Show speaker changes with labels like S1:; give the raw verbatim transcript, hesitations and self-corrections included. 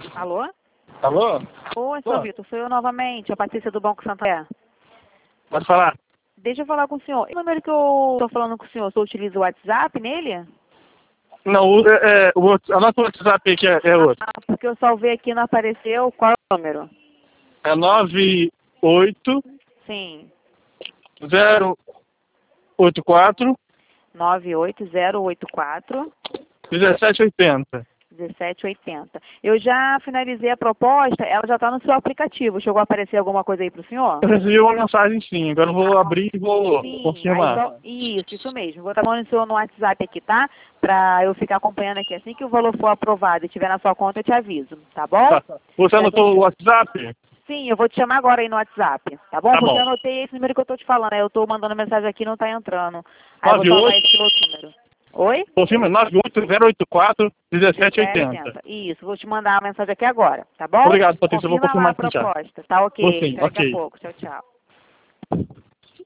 S1: Alô?
S2: Alô?
S1: Oi, seu
S2: Pô.
S1: Vitor, sou eu novamente, a Patrícia do Banco Santander.
S2: Pode falar.
S1: Deixa eu falar com o senhor. E o número que eu estou falando com o senhor, o senhor utiliza o WhatsApp nele?
S2: Não, o, é, é, o outro, anota o WhatsApp aí que é, é outro.
S1: Ah, porque eu salvei aqui e não apareceu. Qual é o número?
S2: É nove oito
S1: Sim,
S2: zero oito quatro
S1: nove oito zero oito quatro
S2: um sete oito zero.
S1: um sete oito zero. Eu já finalizei a proposta, ela já está no seu aplicativo. Chegou a aparecer alguma coisa aí para o senhor?
S2: Eu recebi uma mensagem sim, agora eu vou abrir e vou
S1: Sim, aí
S2: confirmar.
S1: só, isso, isso mesmo. Vou estar mandando o senhor no WhatsApp aqui, tá? Pra eu ficar acompanhando aqui. Assim que o valor for aprovado e estiver na sua conta, eu te aviso, tá bom?
S2: Tá. Você anotou o WhatsApp?
S1: Sim, eu vou te chamar agora aí no WhatsApp, tá bom?
S2: Tá
S1: Porque
S2: bom.
S1: eu anotei esse número que eu tô te falando, aí eu tô mandando mensagem aqui e não tá entrando. Aí eu vou salvar esse outro número. Oi?
S2: Confirma, nove oito zero oito quatro um sete oito zero.
S1: dezessete oitenta. Isso, vou te mandar a mensagem aqui agora, tá bom?
S2: Obrigado, Patrícia, eu vou
S1: Confirma lá
S2: confirmar
S1: a
S2: aqui já.
S1: proposta. Tá
S2: Vou
S1: ok,
S2: sim,
S1: até daqui a
S2: ok.
S1: pouco. Tchau, tchau.